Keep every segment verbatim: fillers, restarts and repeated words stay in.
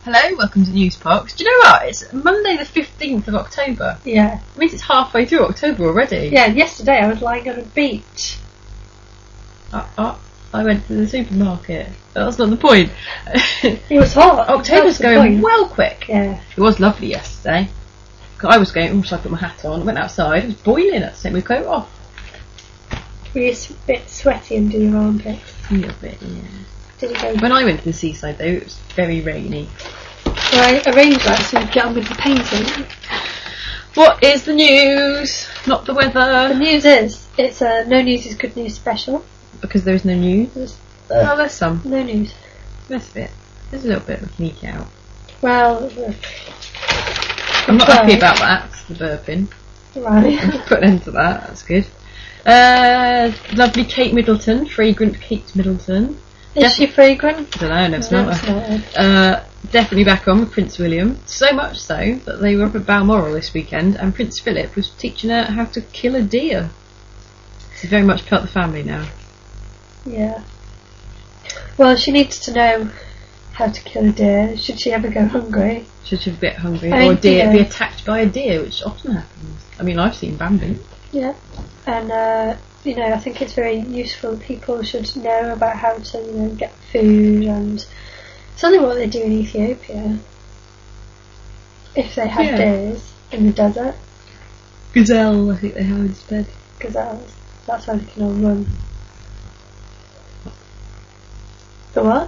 Hello, welcome to Newsbox. Do you know what? It's Monday the fifteenth of October. Yeah. It means it's halfway through October already. Yeah, yesterday I was lying on a beach. Uh, uh, I went to the supermarket. That's not the point. It was hot. October's going point. well quick. Yeah. It was lovely yesterday. I was going, oh, should I put my hat on? I went outside, it was boiling. I had to take my coat off. Were you a bit sweaty under your armpits? A little bit, yeah. Did it go? When I went to the seaside though, it was very rainy. Well, I arranged that so we could get on with the painting. What is the news? Not the weather. The news is, it's a No News is Good News special. Because there is no news. There's Oh, there's some. no news. There's a bit. There's a little bit of a leak out. Well, I'm not happy about that, the burping. right. Put an end to that, that's good. Uh, lovely Kate Middleton, fragrant Kate Middleton. Is Def- she fragrant? I don't know, I never No, smelled it's her. not. Uh, definitely back on with Prince William. So much so that they were up at Balmoral this weekend and Prince Philip was teaching her how to kill a deer. She's very much part of the family now. Yeah. Well, she needs to know how to kill a deer. Should she ever go hungry? Should she be a bit hungry? I or a mean, deer yeah. be attacked by a deer, which often happens. I mean, I've seen Bambi. Yeah. And, uh, you know, I think it's very useful that people should know about how to, you know, get food and something what they do in Ethiopia. If they have Yeah. deers in the desert, Gazelle, I think they have instead. gazelles, that's how they can all run. The what?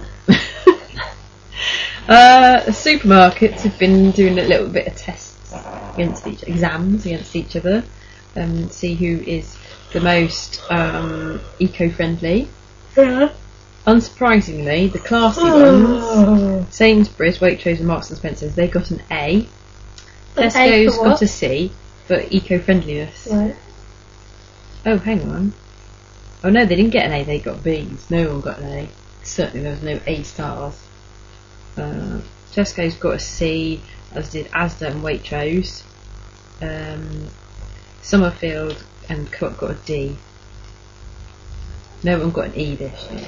Uh, the supermarkets have been doing a little bit of tests against each exams against each other, and see who is the most um, eco-friendly. Yeah. Unsurprisingly, the classy Oh. ones, Sainsbury's, Waitrose, and Marks and Spencers, they got an A. An A Tesco's for got what? a C for eco-friendliness. Right. Oh, hang on. Oh no, they didn't get an A. They got B's. No one got an A. Certainly, there was no A stars. Uh, Tesco's got a C, as did Asda and Waitrose. Um, Summerfield and Co-op got a D. No one got an E this year.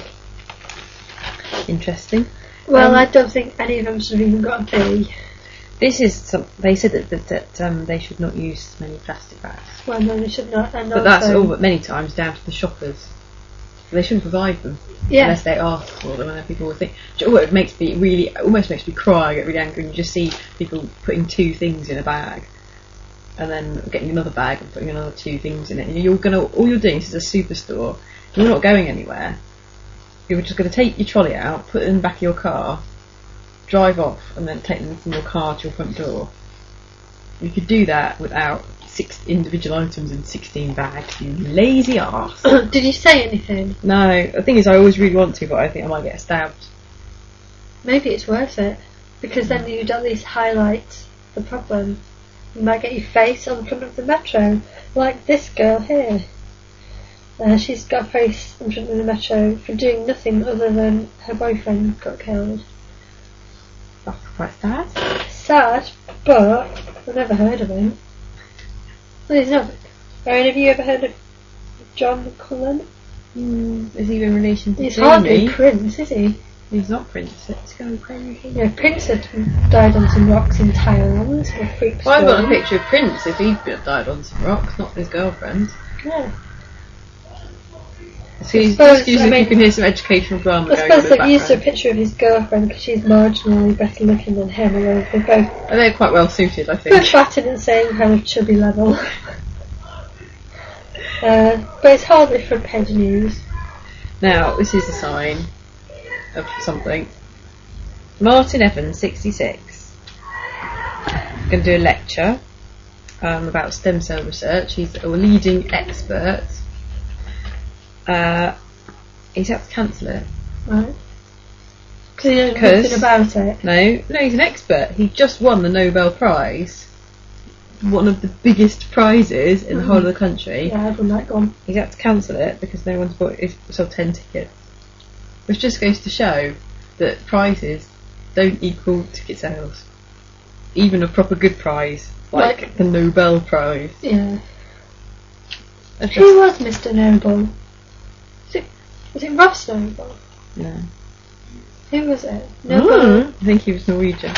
Interesting. Well, Um, I don't think any of them should have even got a B. This is some. They said that that, that um, they should not use many plastic bags, Well, no, they should not. And but that's also, all. But many times down to the shoppers. They shouldn't provide them Yeah. unless they ask for them. And people will think. Oh, it makes me really, it almost makes me cry. I get really angry. And you just see people putting two things in a bag, and then getting another bag and putting another two things in it. And you're gonna. All you're doing this is a superstore. You're not going anywhere. You're just going to take your trolley out, put it in the back of your car, drive off, and then take them from your car to your front door. You could do that without six individual items in sixteen bags, you lazy arse. Did you say anything? No, the thing is I always really want to, but I think I might get stabbed. Maybe it's worth it, because then you'd at least highlight the problem. You might get your face on the front of the metro, like this girl here. Uh, she's got a face in front of the metro for doing nothing other than her boyfriend got killed. That's quite sad. Sad, but I've never heard of him. Well, he's not. Or have you ever heard of John Cullen? Mm, is he in relation to He's Jamie? hardly Prince, is he? He's not Prince. It's going crazy. Yeah, Prince had died on some rocks in Thailand. A freak Well, I've got a story. picture of Prince if he'd died on some rocks, not his girlfriend. Yeah. Excuse, suppose, excuse I me if mean- you can hear some educational drama I going on in suppose the they've used a background. picture of his girlfriend because she's marginally better looking than him, although they're both, Oh, they're quite well suited, I think. both fat in the same kind of chubby level. uh, but it's hardly front page news. Now, this is a sign of something. Martin Evans, sixty-six, going to do a lecture um, about stem cell research. He's a leading expert. Uh, he's had to cancel it. Right? Because he knows Because- nothing about it. No, no, he's an expert. He just won the Nobel Prize, one of the biggest prizes in the whole of the country. Yeah, I've done that gone. He's had to cancel it because no one's bought. He's sold ten tickets, which just goes to show that prizes don't equal ticket sales. Even a proper good prize, like, Like- the Nobel Prize. Yeah. That's Who just- was Mister Noble? Was it, was it Ross Noble? no. Who was it? No. Mm, I think he was Norwegian.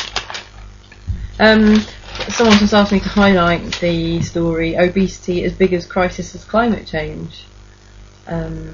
Um, someone just asked me to highlight the story "Obesity as Big as Crisis as Climate Change." Um,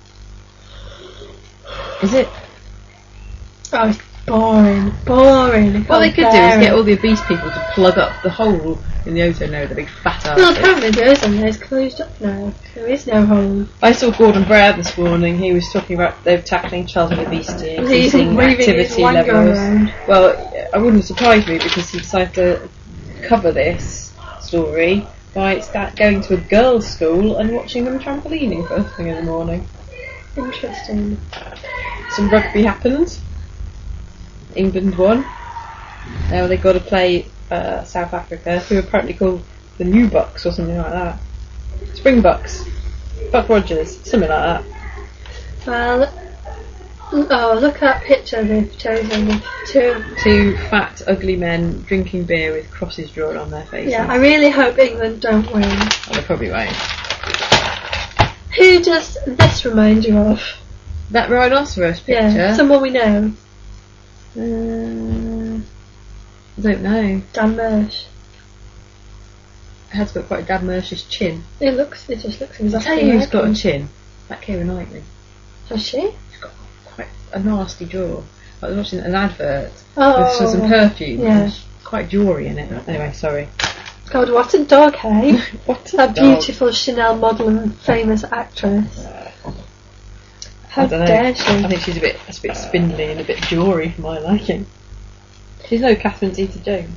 is it? Oh, it's boring, boring. What they could do is get all the obese people to plug up the hole in the ozone layer, the big fat ass. Well, apparently the ozone layer is closed up now. There is no hole. I saw Gordon Brown this morning. He was talking about they're tackling childhood obesity, increasing waving his activity wango levels. around. Well, I wouldn't surprise me because he decided to cover this story by start going to a girls' school and watching them trampolining first thing in the morning. Interesting. Some rugby happened. England won. Now they've got to play uh, South Africa, who are apparently called the New Bucks or something like that. Springbucks. Buck Rogers, something like that. Well, oh, look at that picture they've chosen. The two. Two fat, ugly men drinking beer with crosses drawn on their faces. Yeah, I really hope England don't win. Oh, they probably won't. Who does this remind you of? That rhinoceros picture? Yeah, someone we know. Uh, I don't know. Dan Mersh. It has got quite a Dan Mersh's chin. It looks, it just looks I'll exactly tell you who's like got him. a chin. That Keira Knightley. Has she? She's got quite a nasty jaw. I was watching an advert Oh, with some, some perfume. yeah. There's quite jewellery in it. Anyway, sorry. God, what a dog, hey? What a That dog. beautiful Chanel model and famous actress. How I don't know. dare she? I think she's a bit, a bit spindly and a bit jewellery for my liking. She's no Catherine Zeta-Jones.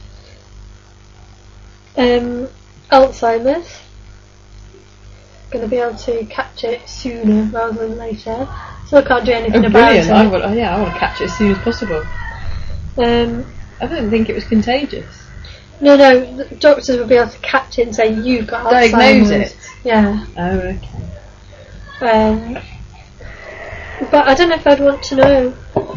Um, Alzheimer's. Going to be able to catch it sooner rather than later. So I can't do anything Oh, about brilliant! it. I want, oh, yeah, I want to catch it as soon as possible. Um, I didn't think it was contagious. no, no, the doctors will be able to catch it and say you've got Diagnose Alzheimer's. it. Yeah. Oh, okay. Um, but I don't know if I'd want to know.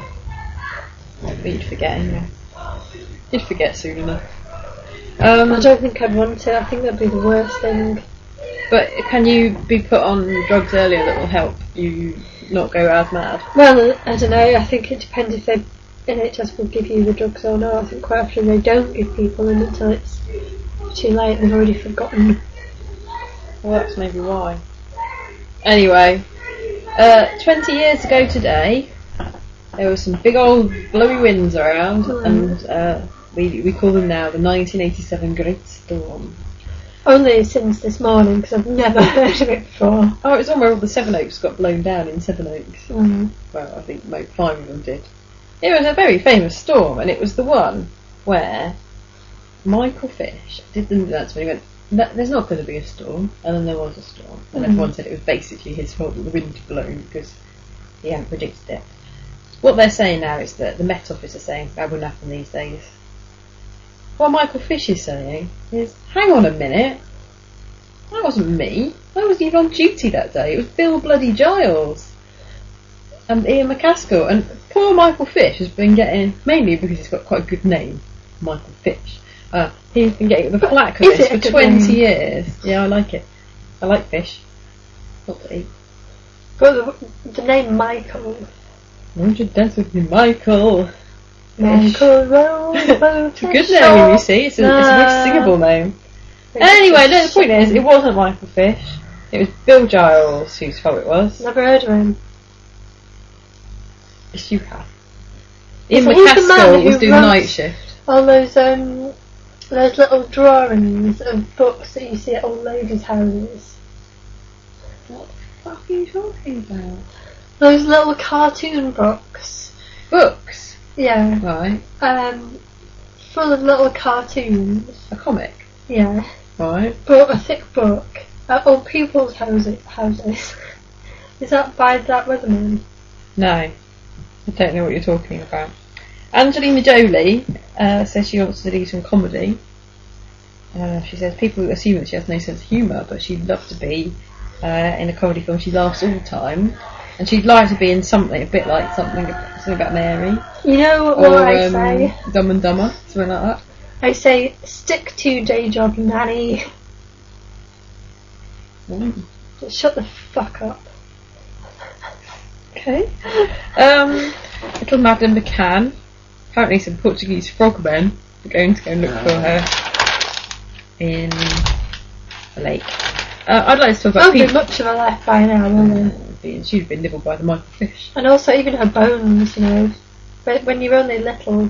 But you'd forget anyway. You'd forget soon enough. Um, I don't think I'd want it. I think that'd be the worst thing. But can you be put on drugs earlier that will help you not go as mad? Well, I don't know. I think it depends if they N H S will give you the drugs or not. I think quite often they don't give people them until it's too late. They've already forgotten. Well, that's maybe why. Anyway, uh, twenty years ago today, there was some big old blowy winds around, Mm. and uh, we we call them now the nineteen eighty-seven Great Storm. Only since this morning, because I've never heard of it before. Oh, it was one where all the Seven Oaks got blown down in Seven Oaks. Mm. Well, I think maybe five of them did. It was a very famous storm, and it was the one where Michael Fish did the announcement. He went, "No, there's not going to be a storm," and then there was a storm, and Mm. everyone said it was basically his fault that the wind had blown because he hadn't predicted it. What they're saying now is that the Met Office are saying that wouldn't happen these days. What Michael Fish is saying is, hang on a minute, that wasn't me. I wasn't even on duty that day. It was Bill bloody Giles and Ian McCaskill, and poor Michael Fish has been getting, mainly because he's got quite a good name, Michael Fish. Uh, he's been getting the flack for Is this it a for good twenty name? years. Yeah, I like it. I like fish. Not to eat. But the, the name Michael. Won't you dance with me, Michael? Michael Rowe. It's a good name, you see. It's a, it's a nice singable name. Anyway, no, the point is, it wasn't Michael Fish. It was Bill Giles whose fault it was. Never heard of him. Yes, you have. Ian So he's the man McCaskill who was doing wrote night shift. All those um, those little drawings of books that you see at old ladies' houses. What the fuck are you talking about? Those little cartoon books. Books. Yeah. Right. Um, full of little cartoons. A comic. Yeah. Right. But a thick book at old people's houses. Houses. Is that by that Weatherman? No. I don't know what you're talking about. Angelina Jolie uh, says she wants to do some comedy. Uh, she says people assume that she has no sense of humour, but she'd love to be uh, in a comedy film. She laughs all the time. And she'd like to be in something a bit like something something about Mary. You know what Or I um, say? Dumb and Dumber, something like that. I say, stick to day job, nanny. Mm. Just shut the fuck up. Okay. Um, little Madame McCann. Apparently some Portuguese frogmen are going to go and look for her in the lake. Uh, I'd like to talk about Won't be Pete. much of a life by now, will there? She'd have been nibbled by the microfish. And also even her bones, you know. But when you're only little,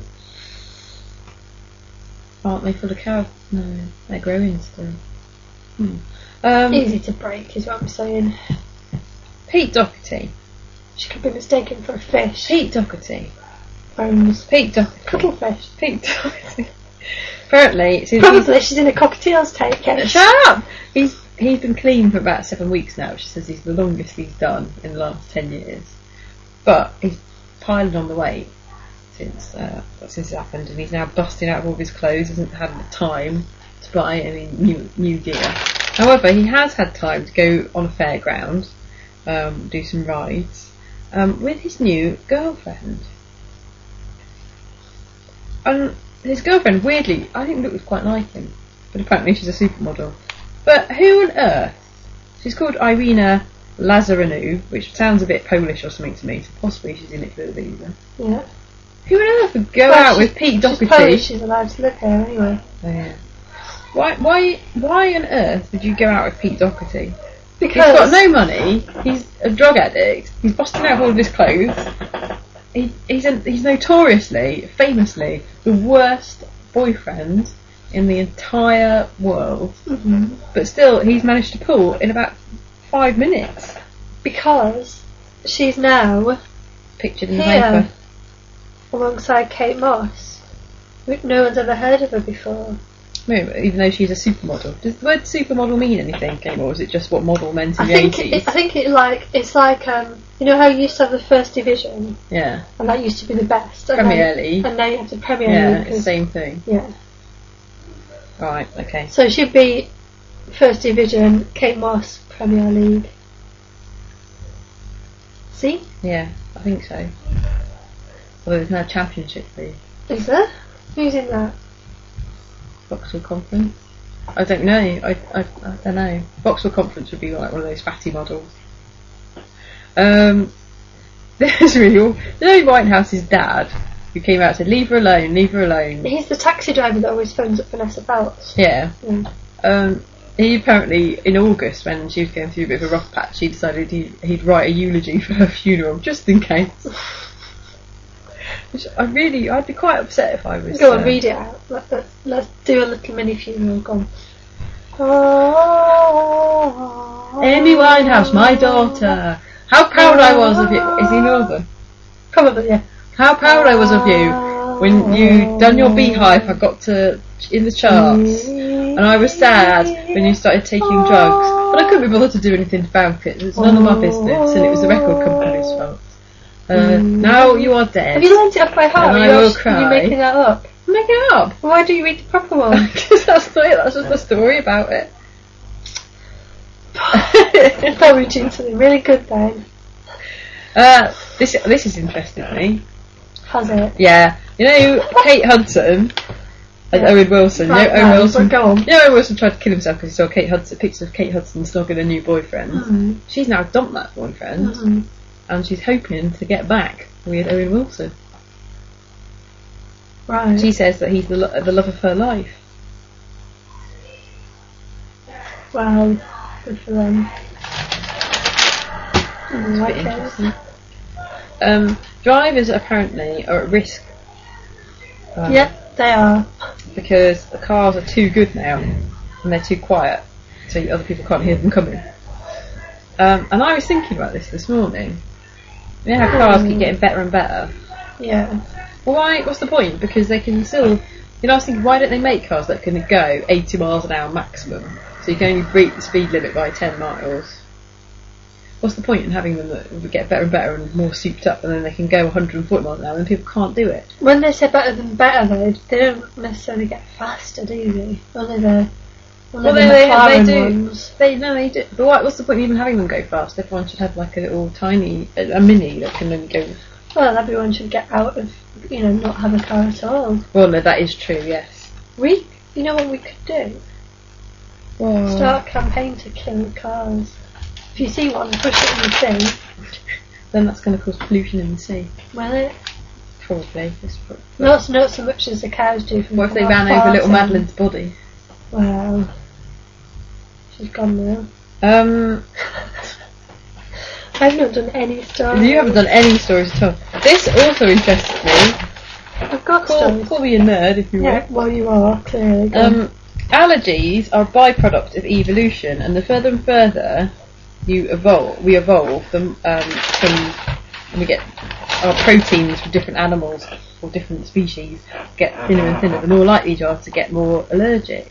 Aren't they full of cow? No, they're growing still. Hmm. Um, easy to break is what I'm saying. Pete Doherty. She could be mistaken for a fish. Pete Doherty. Bones. Pete Doherty. Cuttlefish. Pete Doherty. Apparently, since Probably he's, she's in a cocktails take case. shut up! He's he's been clean for about seven weeks now. She says he's the longest he's done in the last ten years. But he's piling on the weight since uh, since it happened, and he's now busting out of all of his clothes. Hasn't had the time to buy any new new gear. However, he has had time to go on a fairground, um, do some rides um, with his new girlfriend. And his girlfriend, weirdly, I think looked quite like him, but apparently she's a supermodel. But who on earth? She's called Irina Lazarenou, which sounds a bit Polish or something to me, so possibly she's in Italy either. Yeah. Who on earth would go Well, out she's- with Pete She's Doherty? Polish, she's allowed to live here anyway. Oh, yeah. Why, why, why on earth would you go out with Pete Doherty? Because He's got no money. He's a drug addict. He's busting out all of his clothes. He, he's a, he's notoriously, famously, the worst boyfriend in the entire world. Mhm. But still, he's managed to pull in about five minutes. because she's now Pictured in the here paper. alongside Kate Moss. No one's ever heard of her before. No, even though she's a supermodel. Does the word supermodel mean anything anymore? Or is it just what model meant in I the think eighties? it, I think it like it's like um you know how you used to have the first division Yeah. and that used to be the best. And Premier then, League. And now you have the Premier Yeah, League. it's 'cause- the same thing. Yeah. Right, okay. So she'd be first division, Kate Moss, Premier League. See? Yeah, I think so. Although there's no Championship League. Is there? Who's in that? Vauxhall Conference? I don't know. I, I, I don't know. Vauxhall Conference would be like one of those fatty models. Um, there's really all, you know Whitehouse's dad, who came out and said, leave her alone, leave her alone. He's the taxi driver that always phones up Vanessa Feltz. Yeah. Mm. Um, he apparently, in August, when she was going through a bit of a rough patch, he decided he, he'd write a eulogy for her funeral, just in case. Which I really, I'd be quite upset if I was... Go uh, on, read it out. Let, let, let's do a little mini funeral. Go on. Oh, Amy Winehouse, my daughter. How proud I was of you. Is he Northern? Probably, yeah. How proud I was of you when you done your Beehive. I got to in the charts, and I was sad when you started taking drugs. But I couldn't be bothered to do anything about it. It was none of my business, and it was the record company's fault. Uh, now you are dead. Have you learnt it off by heart? And or I you're, will Are cry. you making that up? Make it up. Why do you read the proper one? Because that's not it. That's just the story about it. Probably doing something really good then. Uh, this this has interested me. Has it? Yeah, you know Kate Hudson and Yeah. Owen Wilson. Right, you know Owen right, Wilson. but go on. You know Owen Wilson tried to kill himself because he saw Kate Hudson pictures of Kate Hudson snogging a new boyfriend. Mm. She's now dumped that boyfriend, Mm. and she's hoping to get back with Owen Wilson. Right. She says that he's the lo- the love of her life. Well, good for them. Mm, Bit okay. interesting. Um, drivers apparently are at risk. Um, Yep, they are. Because the cars are too good now, and they're too quiet, so other people can't hear them coming. Um, and I was thinking about this this morning. You know how cars keep getting better and better? Yeah. Well, why? What's the point? Because they can still... You know, I was thinking, why don't they make cars that can go eighty miles an hour maximum? So you can only beat the speed limit by ten miles. What's the point in having them that would get better and better and more souped up, and then they can go one hundred forty miles an hour and people can't do it? When they say better than better, though, they don't necessarily get faster, do they? Only the, only Well, the they, they, McLaren they do. ones. They no, they do. But what, what's the point in even having them go fast? Everyone should have like a little tiny, a, a mini that can only go. Well, everyone should get out of, you know, not have a car at all. Well, no, that is true. Yes. We, you know what we could do? Well, Start a campaign to kill cars. If you see one, push it in the sea. then that's going to cause pollution in the sea. Will it? Probably. It's pro- Not, not so much as the cows do from What if they from ran our over little farting. Madeline's body? Well, she's gone now. Um, I've not done any stories. you haven't done any stories at all. This also interests me. I've got Call, stories. call me a nerd if you will. Yeah, well you are, clearly. Go on. Um, allergies are a byproduct of evolution, and the further and further you evolve, we evolve them um, from, and we get our proteins from different animals or different species get thinner and thinner, the more likely you are to get more allergic.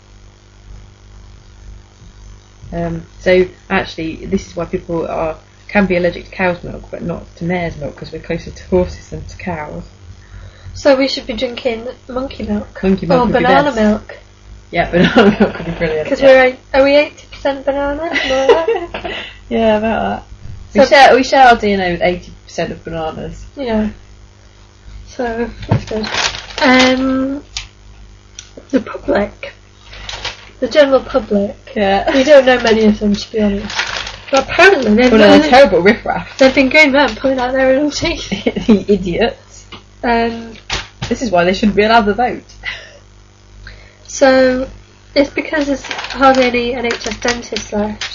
Um, so actually, this is why people are can be allergic to cow's milk, but not to mare's milk, because we're closer to horses than to cows. So we should be drinking monkey milk. Monkey milk Or would be banana best. milk. Yeah, banana milk would be brilliant. Because yeah. we're, eight- are we eighty percent banana? More like that? Yeah, about that. We So- share we share our D N A with eighty percent of bananas. Yeah. So, that's good. Um, the public. The general public. Yeah. We don't know many of them, to be honest. But apparently they've, Well, no, they're terrible riffraff. they've been going around pulling out their little teeth. The idiots. Um, This is why they shouldn't be allowed to vote. so, it's because there's hardly any N H S dentists left.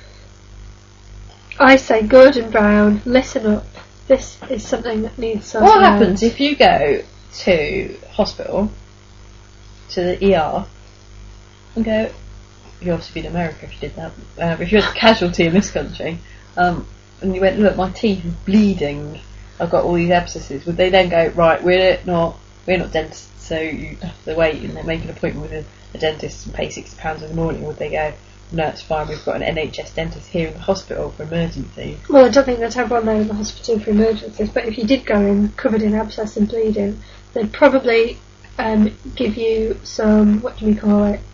I say, Gordon Brown, listen up. This is something that needs sorting What out. happens if you go to hospital, to the E R, and go, you'd obviously be in America if you did that, uh, but if you're a casualty in this country, um, and you went, look, my teeth are bleeding, I've got all these abscesses, would they then go, right, we're not we're not dentists, so you have to wait and then make an appointment with a, a dentist and pay sixty pounds in the morning? Would they go, no, it's fine, we've got an N H S dentist here in the hospital for emergency? Well, I don't think they'd have one there in the hospital for emergencies, but if you did go in covered in abscess and bleeding, they'd probably um, give you some, what do we call it?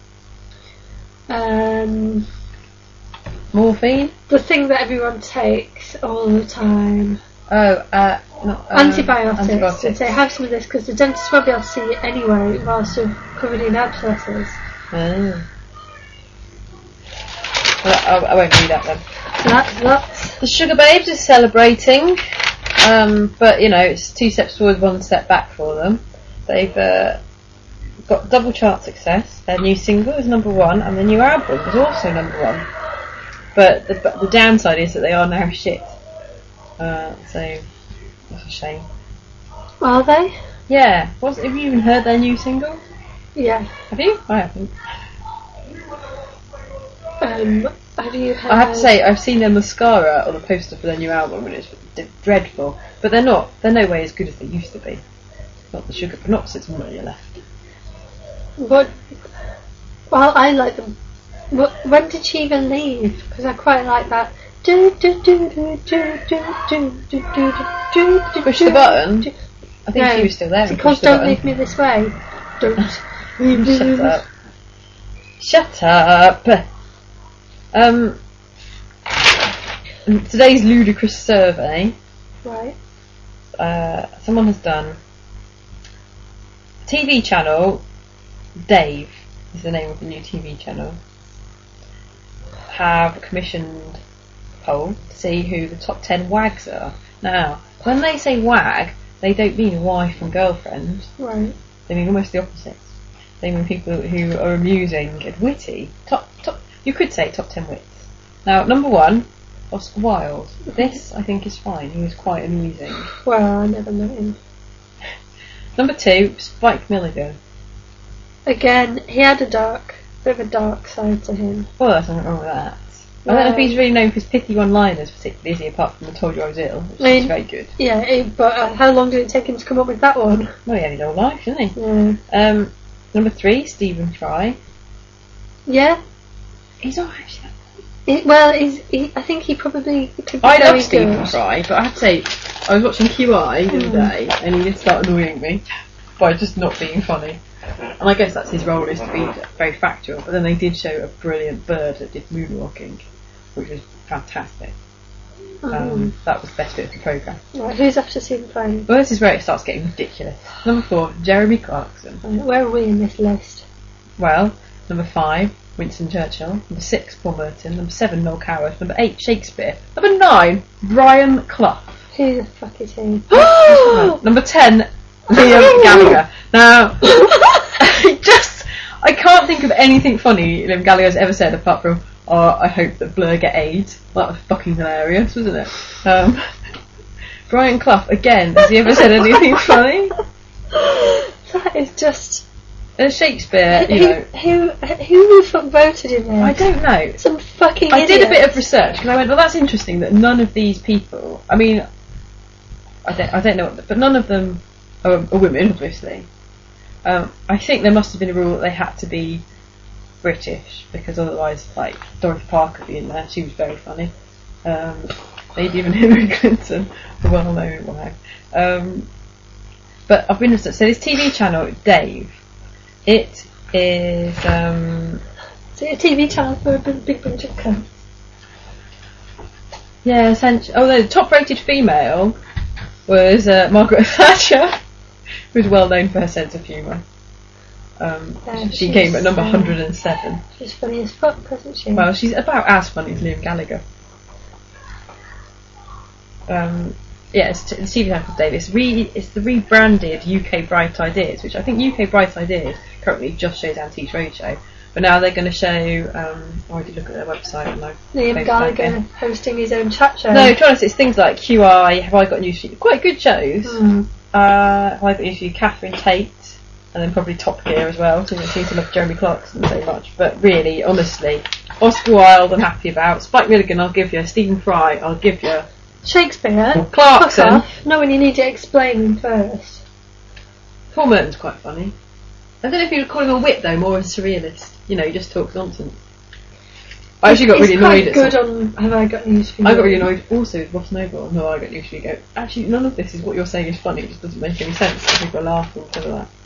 Um, Morphine? the thing that everyone takes all the time. Oh, uh, not, um, Antibiotics. antibiotics. They'd say, have some of this, because the dentist won't be able to see it anyway whilst you're covered in abscesses. Oh. Well, I, I won't read that then. So that's, that's The Sugar Babes is celebrating, um, but you know, it's two steps forward, one step back for them. They've uh, got double chart success. Their new single is number one, and the new album is also number one. But the, but the downside is that they are now shit. Uh, so that's a shame. are they? Yeah. What's, have you even heard their new single? Yeah. Have you? I haven't. Um, have you heard? I have to say, I've seen their mascara on the poster for their new album, and it's d- dreadful. But they're not. They're no way as good as they used to be. Not the Sugar, not since Maria left. What? Well, I like them. What, when did she even leave? Because I quite like that. Do, do, do, do, do, do, do, do, do, do, do, Push do, the button. do. I think No, she was still there. Is it and called pushed the Don't button. Leave Me This Way? Don't. Shut up. Shut up. Um. Today's ludicrous survey. Right. Uh, someone has done. T V channel. Dave is the name of the new T V channel. Have commissioned a poll to see who the top ten wags are. Now, when they say wag, they don't mean wife and girlfriend. Right. They mean almost the opposite. They mean people who are amusing and witty. Top, top. You could say top ten wits. Now, number one, Oscar Wilde. This, I think, is fine. He was quite amusing. Well, I never met him. Number two, Spike Milligan. Again, he had a dark, bit of a dark side to him. Well, there's nothing wrong with that. I don't know if No. he's really known for his pithy one-liners, particularly, is he, apart from I Told You I Was Ill, which I mean- is very good. Yeah, it, but uh, how long did it take him to come up with that one? Well, he had his whole life, didn't he? Yeah. Um, number three, Stephen Fry. Yeah. He's alright, actually. It, well, he's, he, I think he probably could be I very love Stephen good. Fry, but I have to say, I was watching Q I the other Mm. day, and he did start annoying me by just not being funny. And I guess that's his role, is to be very factual. But then they did show a brilliant bird that did moonwalking, which was fantastic. Um, Mm. that was the best bit of the programme. Right, who's after Stephen Fry? Well, this is where it starts getting ridiculous. Number four, Jeremy Clarkson. Right, where are we in this list? Well, number five, Winston Churchill. Number six, Paul Merton. Number seven, Noel Coward. Number eight, Shakespeare. Number nine, Brian Clough. Who the fuck is he? Number ten, Liam Gallagher. Now, just, I can't think of anything funny Liam Gallagher's ever said apart from, oh, I hope that Blur get AIDS. That was fucking hilarious, wasn't it? Um, Brian Clough, again, has he ever said anything funny? That is just... And Shakespeare, you who, know... Who, who the fuck voted him there? I don't know. Some fucking I idiot. did a bit of research, and I went, well, that's interesting that none of these people... I mean, I don't, I don't know, what, but none of them are, are women, obviously. Um, I think there must have been a rule that they had to be British, because otherwise, like, Dorothy Parker being there, she was very funny. Um, maybe even Hillary Clinton, the well-known wife. Um, but I've been researching. So this T V channel, Dave, it is... Um, is it a T V channel for a big, big bunch of cunts? Yeah, essentially. Oh, the top-rated female was uh, Margaret Thatcher, who was well known for her sense of humour. Um, Yeah, she came at number um, one hundred and seven. She's funny as fuck, isn't she? Well, she's about as funny as Liam Gallagher. Um, yeah, it's t- the T V channel called Dave. It's, re- it's the rebranded U K Bright Ideas, which I think U K Bright Ideas currently just shows Antiques Roadshow. But now they're going to show. Um, I already look at their website and I've Liam closed Gallagher that again. hosting his own chat show. No, to be honest, it's things like Q I, Have I Got News For You? Quite good shows. Mm. Uh, Have I Got News For You? Catherine Tate, and then probably Top Gear as well. So I seem to love Jeremy Clarkson so much. But really, honestly, Oscar Wilde I'm happy about. Spike Milligan I'll give you. Stephen Fry I'll give you. Shakespeare? Clarkson. Fuck off. No, when you need to explain first. Paul Merton's quite funny. I don't know if you would call him a wit though, more of a surrealist. You know, he just talks nonsense. I actually got He's really annoyed quite at good some- on Have I Got News For You? I got really annoyed also with Ross Noble on Have I Got News For You. Go, actually, none of this is what you're saying is funny. It just doesn't make any sense. So people are laughing because of that.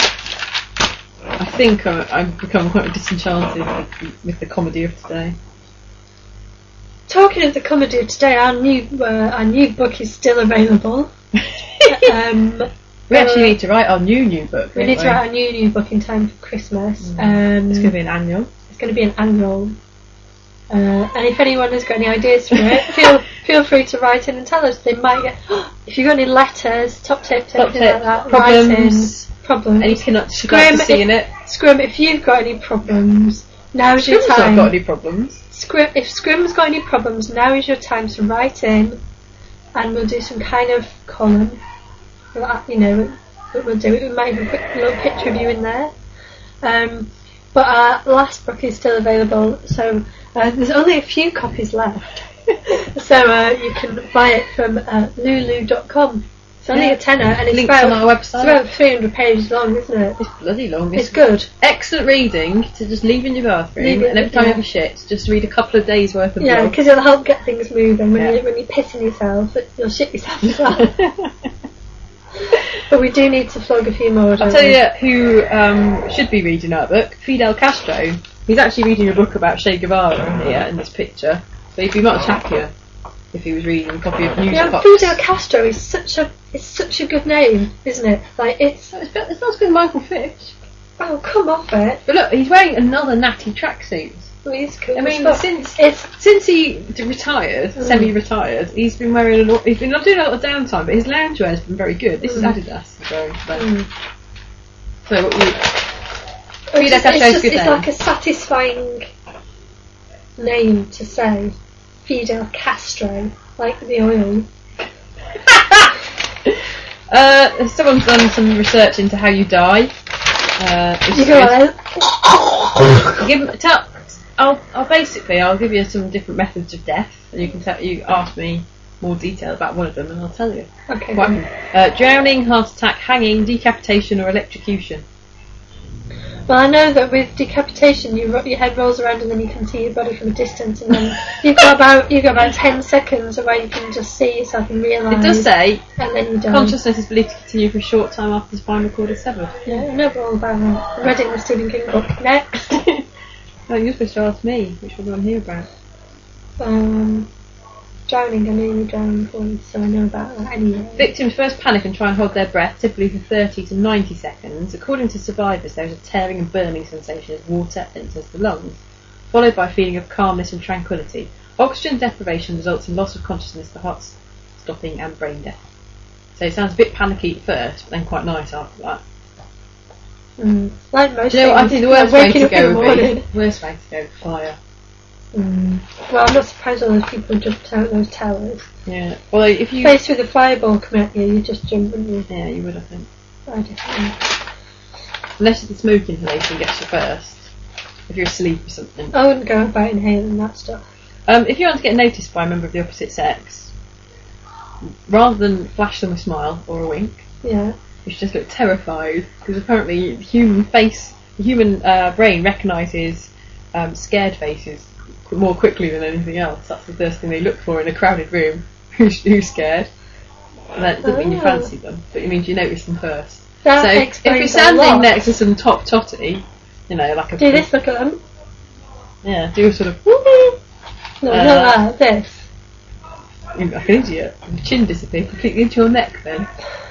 I think uh, I've become quite disenchanted with, with the comedy of today. Talking of the comedy of today, our new uh, our new book is still available. um, We actually uh, need to write our new new book. We don't need to write a new new book in time for Christmas. Mm. Um, It's going to be an annual. It's going to be an annual. Uh, and if anyone has got any ideas for it, feel feel free to write in and tell us. They might get. If you've got any letters, top tips, Top anything tip, like that, problems, write in. Problems. Any pinups you'd like to see in it. Scrim, if you've got any problems, now's your Scrim's time. not got any problems. Scrim, if Scrim's got any problems, now is your time to write in, and we'll do some kind of column. We'll, uh, you know, we'll, we'll do it. We might have a quick little picture of you in there. Um, but our last book is still available, so uh, there's only a few copies left. so uh, you can buy it from uh, lulu dot com. It's only Yeah. a tenner, and it's Links about, on our website. it's about three hundred pages long, isn't it? It's bloody long. It's good. Excellent reading to just leave in your bathroom, Leave it- and every time yeah. you have a shit, just read a couple of days worth of Yeah, blog. because it'll help get things moving. When, Yeah. you, when you're pissing yourself, it- you'll shit yourself as well. But we do need to flog a few more. I'll don't tell we? you who um, should be reading our book, Fidel Castro. He's actually reading a book about Che Guevara here in this picture, so he'd be much happier if he was reading a copy of News Yeah, Fox. Fidel Castro is such a it's such a good name, isn't it? Like it's It's, it's not as good as Michael Fish. oh come off it. But look, he's wearing another natty tracksuit. Well, he's cool I as mean, fuck. since it's since he d- retired, Mm. semi-retired, he's been wearing a lot. He's been not doing a lot of downtime, but his loungewear has been very good. This Mm. is Adidas. he's wearing today. mm, So what you, it's, Fidel just, Castro's it's, just, good it's name. like a satisfying name to say. Fidel Castro, like the oil. uh, someone's done some research into how you die. Uh, which You is go good. on. Give, tell, I'll, I'll basically I'll give you some different methods of death, and you can tell you ask me more detail about one of them, and I'll tell you. Okay. What happened. Uh, drowning, heart attack, hanging, decapitation, or electrocution. Well, I know that with decapitation, you ro- your head rolls around and then you can see your body from a distance, and then you've got about you've got about ten seconds where you can just see yourself and realise. It does say and then you die. consciousness is believed to continue for a short time after the spinal cord is severed. Yeah, I know all about that. I read it in the Stephen King book. Next. Oh, you're supposed to ask me which one do I want to hear about. Um, drowning. I knew you were drowning before, so I know about that anyway. Victims first panic and try and hold their breath, typically for thirty to ninety seconds. According to survivors, there is a tearing and burning sensation as water enters the lungs, followed by a feeling of calmness and tranquility. Oxygen deprivation results in loss of consciousness, the heart stopping, and brain death. So it sounds a bit panicky at first, but then quite nice after that. Mm. Like most Do you know what I things, think the worst like way to waking up in go the would be? morning. Worst way to go, fire. Mm. Well, I'm not surprised all those people jumped out those towers. Yeah. Well, if you... Faced with a fireball coming at you, you just jump, wouldn't you? Yeah, you would, I think. I definitely. Unless the smoke inhalation gets you first. If you're asleep or something. I wouldn't go about inhaling that stuff. Um, if you want to get noticed by a member of the opposite sex, rather than flash them a smile or a wink, Yeah. you should just look terrified, because apparently the human face, the human uh, brain recognises um, scared faces qu- more quickly than anything else. That's the first thing they look for in a crowded room. Who's, who's scared? And that doesn't mean you Oh. fancy them, but it means you notice them first. That so if explains you're a standing lot. next to some top totty, you know, like a Do this, look at them. yeah, do a sort of No, Uh, not that, this. you're like an idiot. Your chin disappeared completely into your neck then.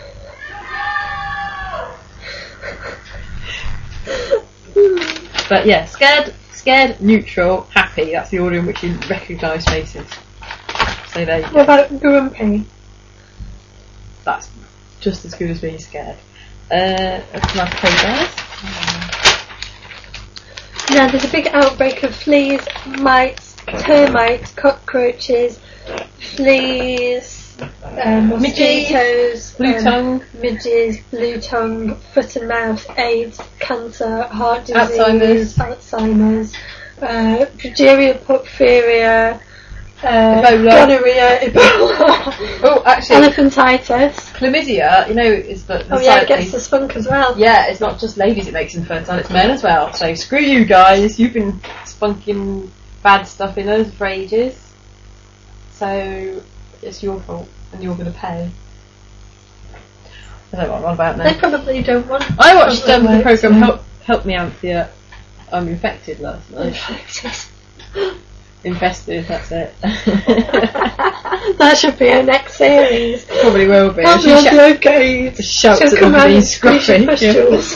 But yeah, scared, scared, neutral, happy. That's the order in which you recognise faces. So there you What go. about grumpy? That's just as good as being scared. Uh, that's my progress. Now there's a big outbreak of fleas, mites, termites, cockroaches, fleas, um, mosquitoes, Blue um, tongue, midges, blue tongue, foot and mouth, AIDS, cancer, heart disease, Alzheimer's. Alzheimer's, uh, progeria, porphyria, uh, Ebola. gonorrhea, Ebola, oh, actually, elephantitis. chlamydia, you know, is the, the Oh yeah, side it gets thing- the spunk as well. Yeah, it's not just ladies it makes infertile, it's men as well. So screw you guys, you've been spunking bad stuff in us for ages. So it's your fault and you're going to pay. I don't know what I'm on about They now. probably don't want. I watched um, the public works, programme yeah. Help, Help Me Anthea, I'm Infected last night. Infested, that's it. That should be our next series. Probably will be. Help She me, sh- I'm okay. just shouts She'll at come them round being and squeeze your scruffy. Yeah. pustules.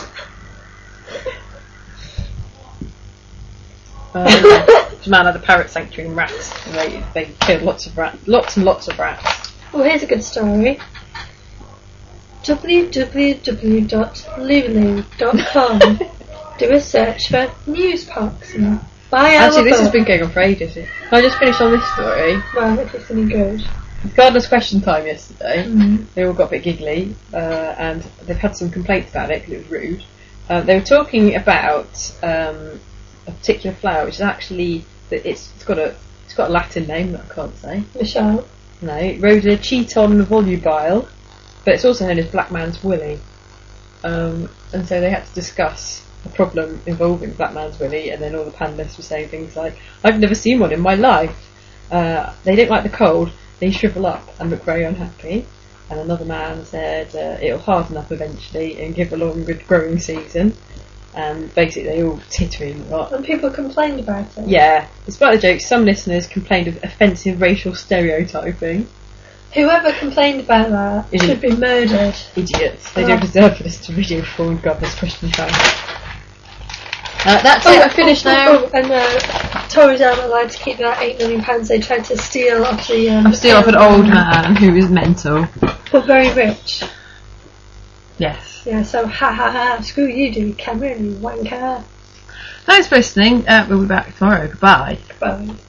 Um, this man had a parrot sanctuary in rats, and they they killed lots of rats, lots and lots of rats. Well, here's a good story. w w w dot lulu dot com. Do a search for newspox and buy our Actually, this has book. been going on for ages. Can I just finish on this story? Well, if it's any good. Gardener's question time yesterday. Mm. They all got a bit giggly, uh, and they've had some complaints about it because it was rude. Uh, they were talking about um, a particular flower, which is actually that it's, it's got a it's got a Latin name that I can't say. Michelle. No, Rhoda cheton volubile, but it's also known as black man's willy. Um, and so they had to discuss a problem involving black man's willy, and then all the panelists were saying things like, "I've never seen one in my life. Uh, they don't like the cold. They shrivel up and look very unhappy." And another man said uh, it'll harden up eventually and give a longer growing season. And basically they all tittering a lot. And people complained about it. Yeah, despite the jokes, some listeners complained of offensive racial stereotyping. Whoever complained about that Is it- should be murdered. Idiots. They Oh. don't deserve to listen to video before we've got this question time. Uh, that's Oh, it, I finished oh, now. oh, and uh, Tories aren't allowed to keep that eight million pounds they tried to steal off the. Um, I'm still off an old man who is mental. But very rich. Yes. Yeah, so ha ha ha, screw you, do Cameron, you wanker. Thanks for listening. Uh, we'll be back tomorrow. Goodbye. Bye.